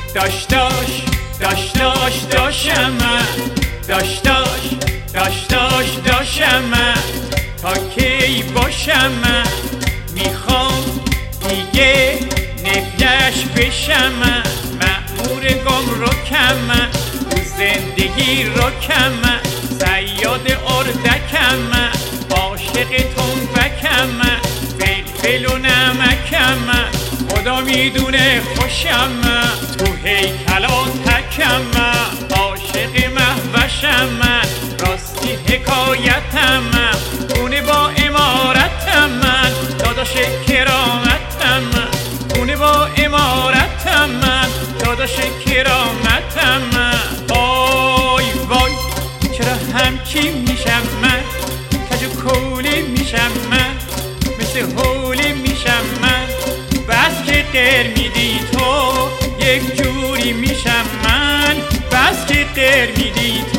داشتم تا کی باشم میخوام دیگه نگهش بشم مأمور گمرکم تو زندگی رکم صیاد اردکم عاشق تنبکم فلفل و نمکم خدا میدونه خوشم تو هیکلا تکم عاشق مهوشم راستی حکایتم اونه با امارتم داداش کرامتم اونه با امارتم داداش کرامتم وای وای چرا همچین میشم من کج و کولی میشم من مثل حولی میشم من بس که غیر میدی تو یک جوری میشم من بس که غیر میدی تو